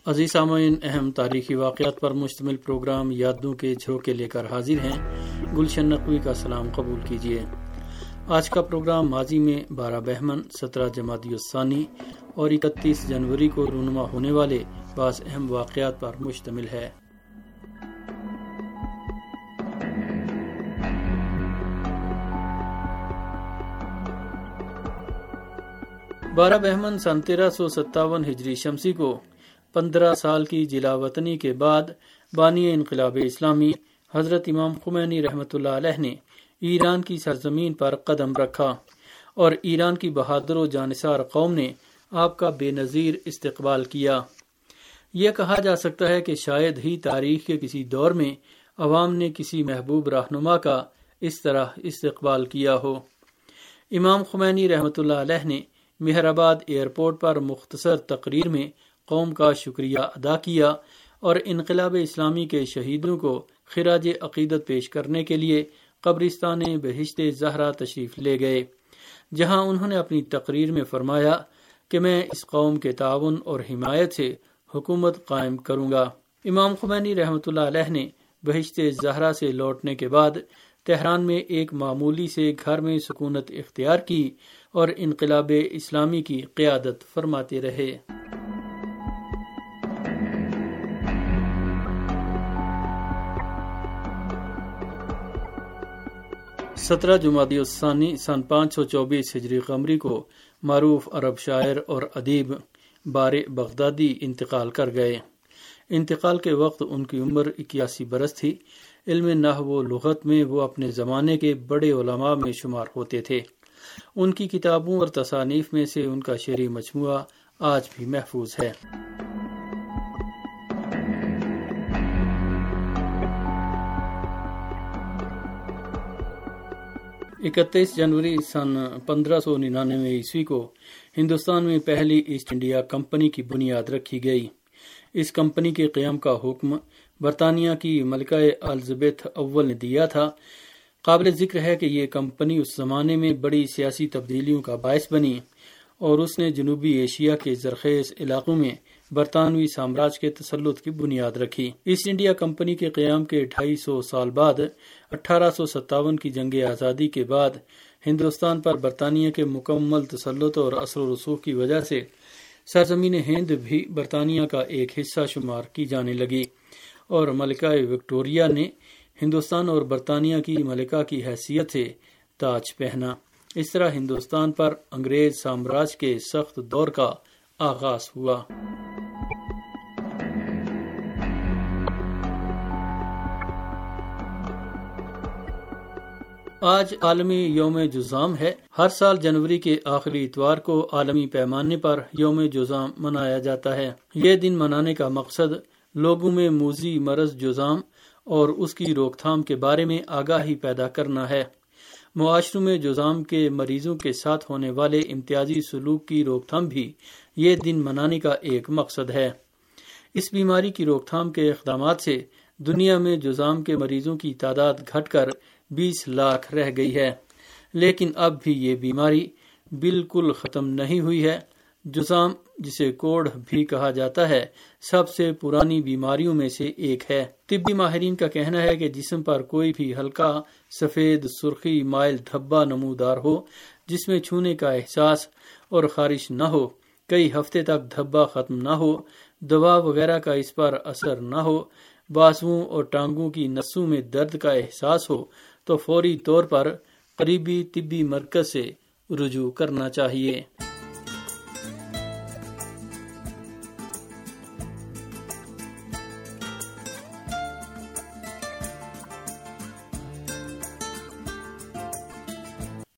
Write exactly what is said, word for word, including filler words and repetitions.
عزیز سامعین، اہم تاریخی واقعات پر مشتمل پروگرام یادوں کے جھونکے لے کر حاضر ہیں۔ گلشن نقوی کا سلام قبول کیجیے۔ آج کا پروگرام ماضی میں بارہ بہمن، سترہ جمادی الثانی اور اکتیس جنوری کو رونما ہونے والے بعض اہم واقعات پر مشتمل ہے۔ بارہ بہمن سن تیرہ سو ستاون ہجری شمسی کو پندرہ سال کی جلا وطنی کے بعد بانی انقلاب اسلامی حضرت امام خمینی رحمۃ اللہ علیہ نے ایران کی سرزمین پر قدم رکھا اور ایران کی بہادر و جانثار قوم نے آپ کا بے نظیر استقبال کیا۔ یہ کہا جا سکتا ہے کہ شاید ہی تاریخ کے کسی دور میں عوام نے کسی محبوب رہنما کا اس طرح استقبال کیا ہو۔ امام خمینی رحمۃ اللہ علیہ نے مہر آباد ایئرپورٹ پر مختصر تقریر میں قوم کا شکریہ ادا کیا اور انقلاب اسلامی کے شہیدوں کو خراج عقیدت پیش کرنے کے لیے قبرستان بہشت زہرا تشریف لے گئے، جہاں انہوں نے اپنی تقریر میں فرمایا کہ میں اس قوم کے تعاون اور حمایت سے حکومت قائم کروں گا۔ امام خمینی رحمۃ اللہ علیہ نے بہشت زہرا سے لوٹنے کے بعد تہران میں ایک معمولی سے گھر میں سکونت اختیار کی اور انقلاب اسلامی کی قیادت فرماتے رہے۔ سترہ جمادی الثانی سن پانچ سو چوبیس ہجری قمری کو معروف عرب شاعر اور ادیب بار بغدادی انتقال کر گئے۔ انتقال کے وقت ان کی عمر اکیاسی برس تھی۔ علم نحو و لغت میں وہ اپنے زمانے کے بڑے علماء میں شمار ہوتے تھے۔ ان کی کتابوں اور تصانیف میں سے ان کا شعری مجموعہ آج بھی محفوظ ہے۔ اکتیس جنوری سن پندرہ سو ننانوے عیسوی کو ہندوستان میں پہلی ایسٹ انڈیا کمپنی کی بنیاد رکھی گئی۔ اس کمپنی کے قیام کا حکم برطانیہ کی ملکہ الزبیتھ اول نے دیا تھا۔ قابل ذکر ہے کہ یہ کمپنی اس زمانے میں بڑی سیاسی تبدیلیوں کا باعث بنی اور اس نے جنوبی ایشیا کے زرخیز علاقوں میں برطانوی سامراج کے تسلط کی بنیاد رکھی۔ ایسٹ انڈیا کمپنی کے قیام کے ڈھائی سو سال بعد اٹھارہ سو ستاون کی جنگ آزادی کے بعد ہندوستان پر برطانیہ کے مکمل تسلط اور اثر و رسوخ کی وجہ سے سرزمین ہند بھی برطانیہ کا ایک حصہ شمار کی جانے لگی اور ملکہ وکٹوریہ نے ہندوستان اور برطانیہ کی ملکہ کی حیثیت سے تاج پہنا۔ اس طرح ہندوستان پر انگریز سامراج کے سخت دور کا آغاز ہوا۔ آج عالمی یوم جذام ہے۔ ہر سال جنوری کے آخری اتوار کو عالمی پیمانے پر یوم جذام منایا جاتا ہے۔ یہ دن منانے کا مقصد لوگوں میں موذی مرض جذام اور اس کی روک تھام کے بارے میں آگاہی پیدا کرنا ہے۔ معاشروں میں جذام کے مریضوں کے ساتھ ہونے والے امتیازی سلوک کی روک تھام بھی یہ دن منانے کا ایک مقصد ہے۔ اس بیماری کی روک تھام کے اقدامات سے دنیا میں جذام کے مریضوں کی تعداد گھٹ کر بیس لاکھ رہ گئی ہے، لیکن اب بھی یہ بیماری بالکل ختم نہیں ہوئی ہے۔ جذام، جسے کوڑھ بھی کہا جاتا ہے، سب سے پرانی بیماریوں میں سے ایک ہے۔ طبی ماہرین کا کہنا ہے کہ جسم پر کوئی بھی ہلکا سفید سرخی مائل دھبا نمودار ہو جس میں چھونے کا احساس اور خارش نہ ہو، کئی ہفتے تک دھبا ختم نہ ہو، دوا وغیرہ کا اس پر اثر نہ ہو، بازوؤں اور ٹانگوں کی نسوں میں درد کا احساس ہو تو فوری طور پر قریبی طبی مرکز سے رجوع کرنا چاہیے۔